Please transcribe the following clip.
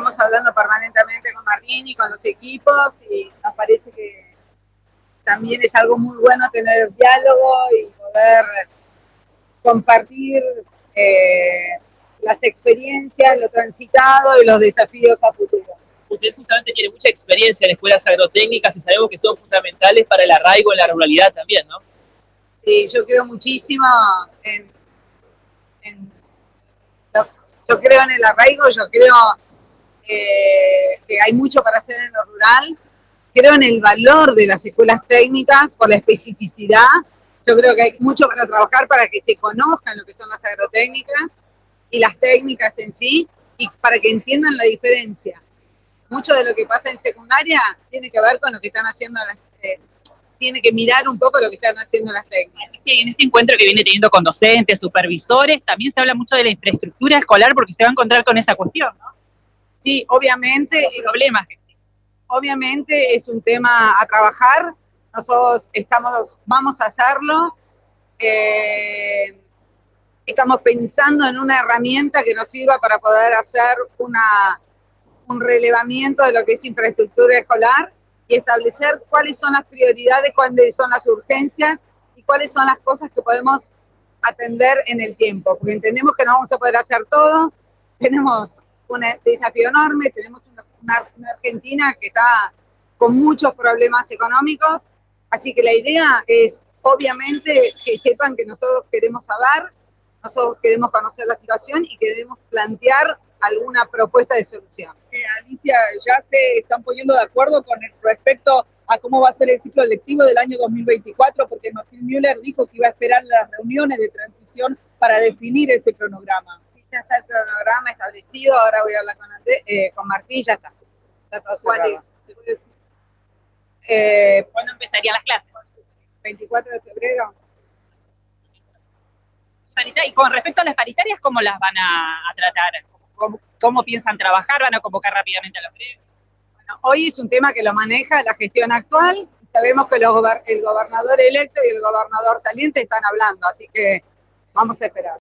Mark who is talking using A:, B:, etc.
A: estamos hablando permanentemente con Martín y con los equipos y nos parece que también es algo muy bueno tener diálogo y poder compartir las experiencias, lo transitado y los desafíos a futuro.
B: Usted justamente tiene mucha experiencia en escuelas agrotécnicas y sabemos que son fundamentales para el arraigo en la ruralidad también, ¿no?
A: Sí, yo creo muchísimo yo creo en el arraigo, yo creo que hay mucho para hacer en lo rural, creo en el valor de las escuelas técnicas por la especificidad, yo creo que hay mucho para trabajar para que se conozcan lo que son las agrotécnicas y las técnicas en sí, y para que entiendan la diferencia. Mucho de lo que pasa en secundaria tiene que ver con lo que están haciendo tiene que mirar un poco lo que están haciendo las técnicas.
B: Sí, en este encuentro que viene teniendo con docentes, supervisores, también se habla mucho de la infraestructura escolar porque se va a encontrar con esa cuestión, ¿no?
A: Sí, obviamente.
B: Los problemas que existen.
A: Obviamente es un tema a trabajar, nosotros vamos a hacerlo, estamos pensando en una herramienta que nos sirva para poder hacer un relevamiento de lo que es infraestructura escolar y establecer cuáles son las prioridades, cuáles son las urgencias y cuáles son las cosas que podemos atender en el tiempo, porque entendemos que no vamos a poder hacer todo, tenemos un desafío enorme, tenemos una Argentina que está con muchos problemas económicos, así que la idea es, obviamente, que sepan que nosotros queremos saber, nosotros queremos conocer la situación y queremos plantear alguna propuesta de solución.
C: Alicia, ya se están poniendo de acuerdo con respecto a cómo va a ser el ciclo lectivo del año 2024, porque Martín Müller dijo que iba a esperar las reuniones de transición para definir ese cronograma.
A: Sí, ya está el cronograma establecido, ahora voy a hablar con Martín, ya está. Está todo cerrado.
C: ¿Cuál es? ¿Se puede decir?
B: ¿Cuándo empezarían las clases?
A: 24 de febrero.
B: Y con respecto a las paritarias, ¿cómo las van a tratar? ¿Cómo piensan trabajar? ¿Van a convocar rápidamente a los gremios?
A: Bueno, hoy es un tema que lo maneja la gestión actual y sabemos que el gobernador electo y el gobernador saliente están hablando, así que vamos a esperar.